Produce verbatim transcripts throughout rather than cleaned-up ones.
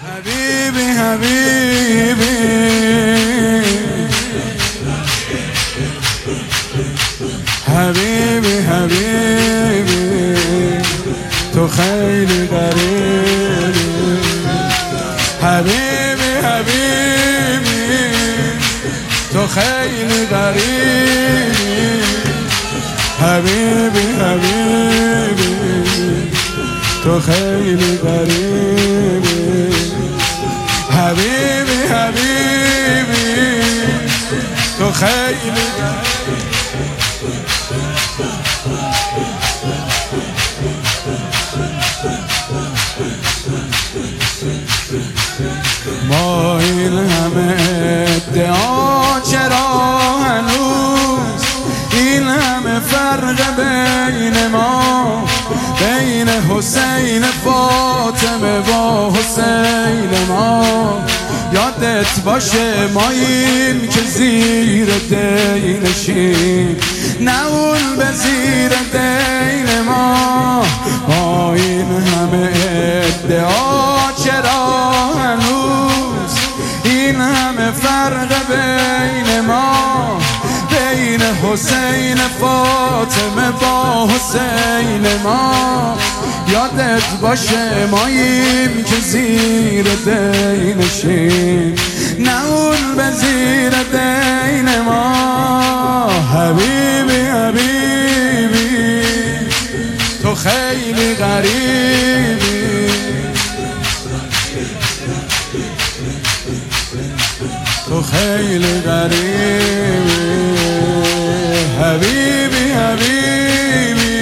حبیبی حبیبی حبیبی حبیبی تو خیلی غریبی حبیبی حبیبی تو خیلی غریبی حبیبی حبیبی تو خیلی غریبی حبیبی حبیبی تو خیلی ما این همه ادعا چرا هنوز این همه فرق بین ما بین حسین فاطمه و حسین ما یادت باشه ماییم که زیر دینشیم نه اون به زیر دین ما با این همه ادعا چرا هنوز این همه فرق بین ما بین حسین فاطمه با حسین ما یادت باشه ماییم که زیر دینشیم نه اون به زیر دین ما حبیبی حبیبی تو خیلی غریبی تو خیلی غریبی حبیبی حبیبی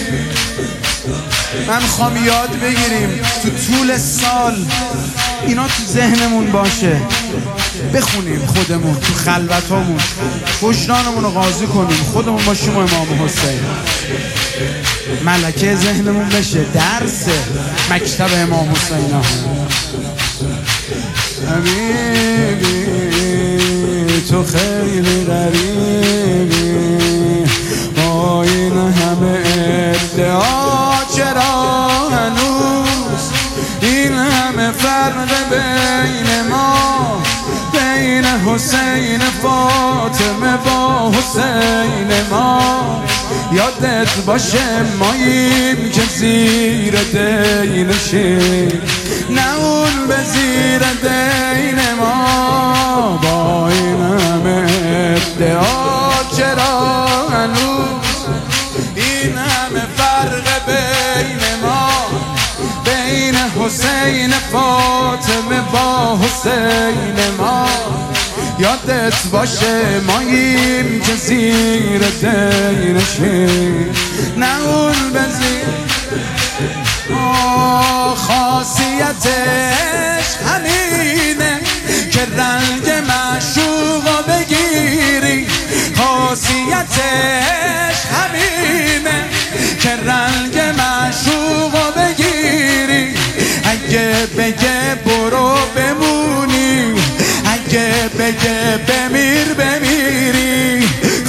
من خوام یاد بگیریم تو طول سال اینا تو ذهنمون باشه بخونیم خودمون تو خلوتامون وجدانمون رو قاضی کنیم خودمون باشیم و امام حسین ملکه ذهنمون بشه درس مکتب امام حسین حبیبی تو خیلی غریبی با این همه ادعا چرا هنوز این همه فرق بین ما بین حسین فاطمه با حسین ما یادت باشه ماییم که زیر دینشیم نه اون به زیر دین ما با این همه ادعا چرا هنوز این همه فرق بین ما بین حسین فاطمه با حسین ما یادت باشه ماییم که زیر دینشیم نه اون به زیر خاصیتش همینه که رنگ معشوقو بگیری خاصیتش همینه که رنگ معشوقو بگیری اگه بگه برو بمونی اگه بگه بمیر بمیری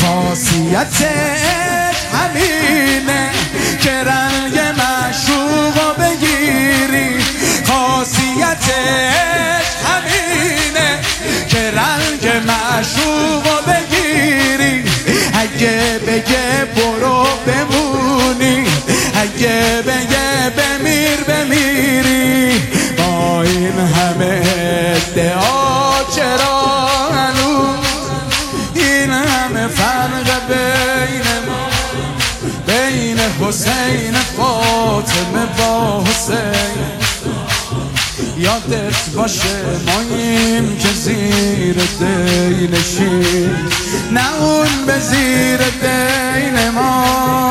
خاصیتش همینه که رنگ معشوقو بگیری خاصیتش همینه که رنگ معشوقو بگیری اگه بگه برو بمونی اگه بگه بمیر بمیری با این همه ادعا چرا هنوز این همه فرق بین ما بین حسین فاطمه با حسین یادت باشه ماییم که زیر دینشیم نه اون به زیر دین ما